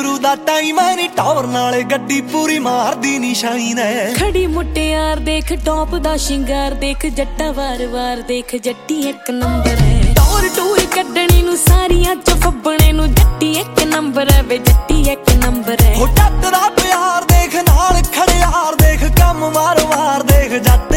ਗੱਭਰੂ ਦਾ ਟਾਈਮ ਐ ਨੀ ਟੌਰ ਨਾਲ ਗੱਡੀ ਪੂਰੀ ਮਾਰਦੀ ਨੀ ਸ਼ਾਈਨ ਐ। ਖੜੀ ਮੁਟਿਆਰ ਦੇਖ ਟੌਪ ਦਾ ਸ਼ਿੰਗਾਰ ਦੇਖ ਜੱਟਾ ਵਾਰ-ਵਾਰ ਦੇਖ ਜੱਟੀ ਇੱਕ ਨੰਬਰ ਐ। ਟੌਰ ਟੂਰ ਕੱਢਣੀ ਨੂੰ ਸਾਰੀਆਂ ਚ ਫੱਬਣੇ ਨੂੰ ਜੱਟੀ ਇੱਕ ਨੰਬਰ ਐ ਵੇ ਜੱਟੀ ਇੱਕ ਨੰਬਰ ਐ। ਹੋ ਜੱਟ ਦਾ ਪਿਆਰ ਦੇਖ ਨਾਲ ਖੜਿਆਰ ਦੇਖ ਕੰਮ ਵਾਰ-ਵਾਰ ਦੇਖ ਜੱਟ